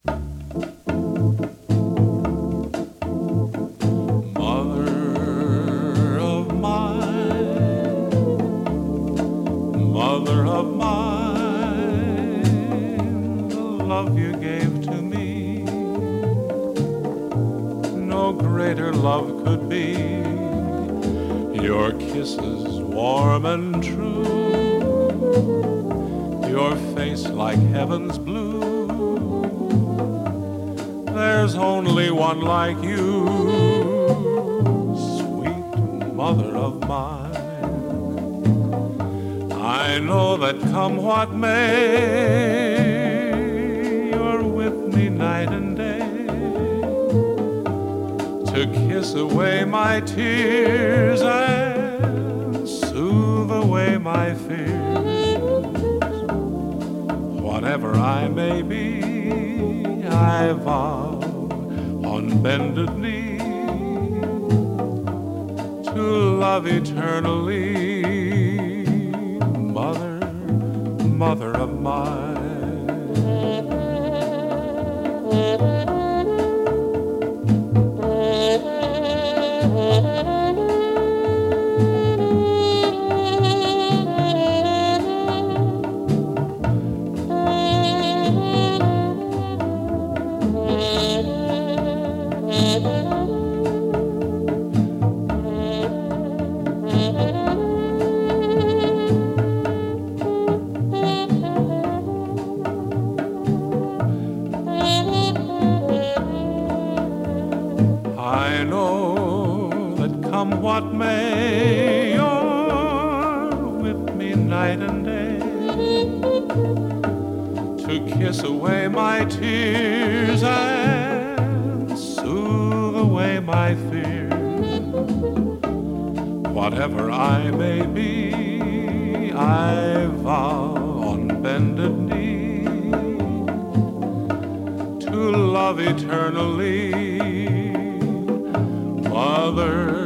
Mother of mine, the love you gave to me, no greater love could be. Your kisses warm and true, your face like heaven's blue. There's only one like you, sweet mother of mine. I know that come what may, you're with me night and day, to kiss away my tears and soothe away my fears. Whatever I may be, I vow on bended knee to love eternally. Mother, mother of mine. I know that come what may, you're with me night and day, to kiss away my tears and soothe away my fears. Whatever I may be, I vow on bended knee to love eternally. Mother,